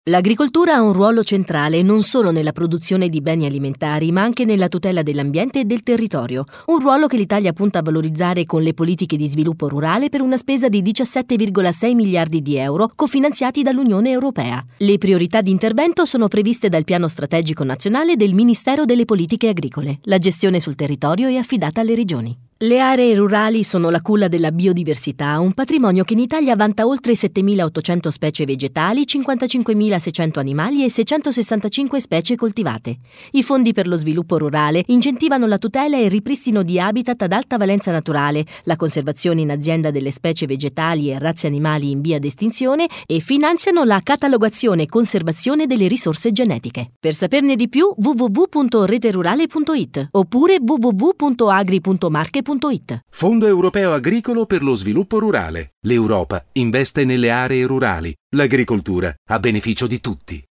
L'agricoltura ha un ruolo centrale non solo nella produzione di beni alimentari, ma anche nella tutela dell'ambiente e del territorio. Un ruolo che l'Italia punta a valorizzare con le politiche di sviluppo rurale per una spesa di 17,6 miliardi di euro cofinanziati dall'Unione Europea. Le priorità di intervento sono previste dal Piano Strategico Nazionale del Ministero delle Politiche Agricole. La gestione sul territorio è affidata alle regioni. Le aree rurali sono la culla della biodiversità, un patrimonio che in Italia vanta oltre 7.800 specie vegetali, 55.600 animali e 665 specie coltivate. I fondi per lo sviluppo rurale incentivano la tutela e il ripristino di habitat ad alta valenza naturale, la conservazione in azienda delle specie vegetali e razze animali in via d'estinzione e finanziano la catalogazione e conservazione delle risorse genetiche. Per saperne di più www.reterurale.it oppure www.agri.marche.it. Fondo Europeo Agricolo per lo Sviluppo Rurale. L'Europa investe nelle aree rurali. L'agricoltura a beneficio di tutti.